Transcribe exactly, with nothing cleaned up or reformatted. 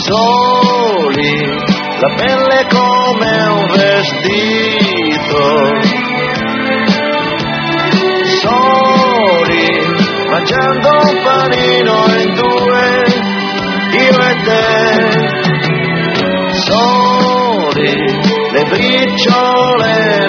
soli, la pelle come un vestito, soli, mangiando un panino in due, io e te, soli, le briciole